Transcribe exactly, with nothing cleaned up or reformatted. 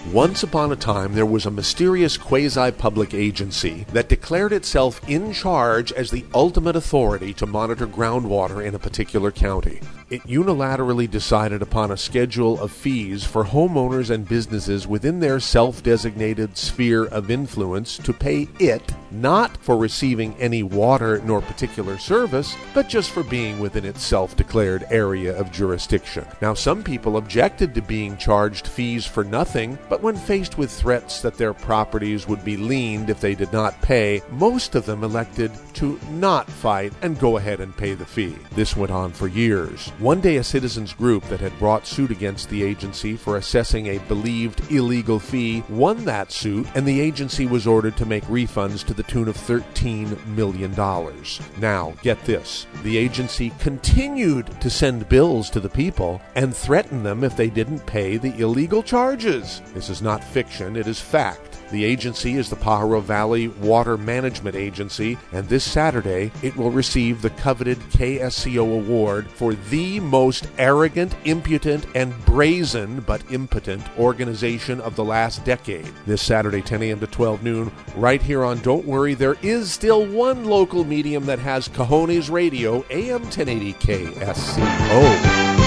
Once upon a time, there was a mysterious quasi-public agency that declared itself in charge as the ultimate authority to monitor groundwater in a particular county. It unilaterally decided upon a schedule of fees for homeowners and businesses within their self-designated sphere of influence to pay it, not for receiving any water nor particular service, but just for being within its self-declared area of jurisdiction. Now, some people objected to being charged fees for nothing, but when faced with threats that their properties would be liened if they did not pay, most of them elected to not fight and go ahead and pay the fee. This went on for years. One day, a citizens group that had brought suit against the agency for assessing a believed illegal fee won that suit, and the agency was ordered to make refunds to the tune of thirteen million dollars. Now, get this. The agency continued to send bills to the people and threaten them if they didn't pay the illegal charges. This is not fiction, it is fact. The agency is the Pajaro Valley Water Management Agency, and this Saturday it will receive the coveted K S C O Award for the most arrogant, impudent, and brazen but impotent organization of the last decade. This Saturday, ten a.m. to twelve noon, right here on Don't Worry, there is still one local medium that has cojones radio, A M ten eighty K S C O.